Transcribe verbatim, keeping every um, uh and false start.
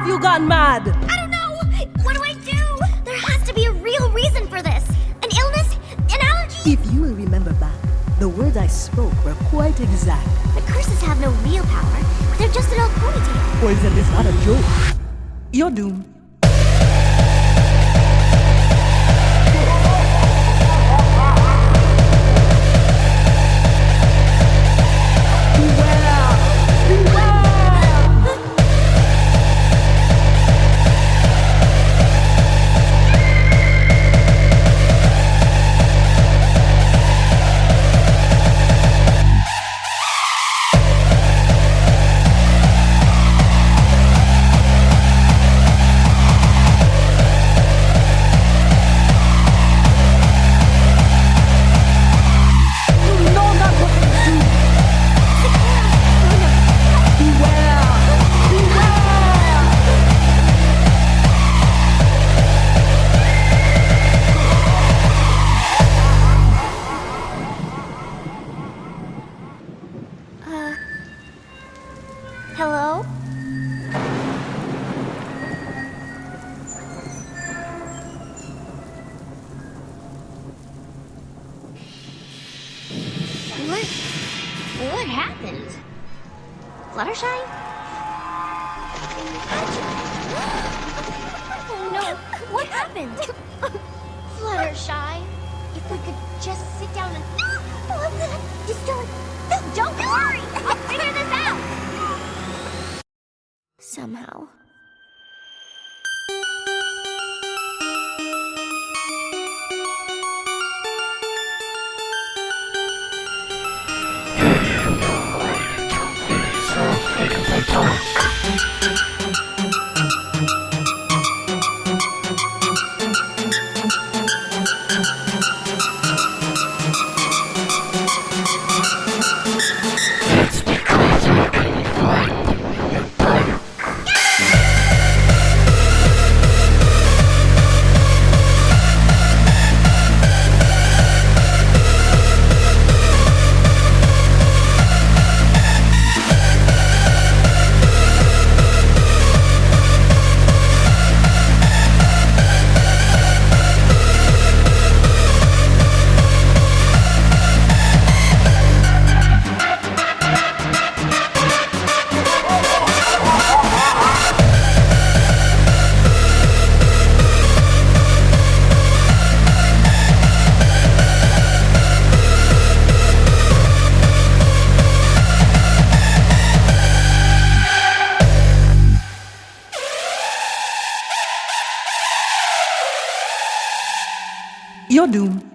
you gone mad? I don't know! What do I do? There has to be a real reason for this. An illness? An allergy? If you will remember back, the words I spoke were quite exact. But curses have no real power. They're just an old ponytail. Poison is not a joke. You're doomed. Hello? What? What happened? Fluttershy? Oh no! What happened? Fluttershy, if we could just sit down and... Just don't... Don't worry! I'll figure this out! Somehow. You're doomed.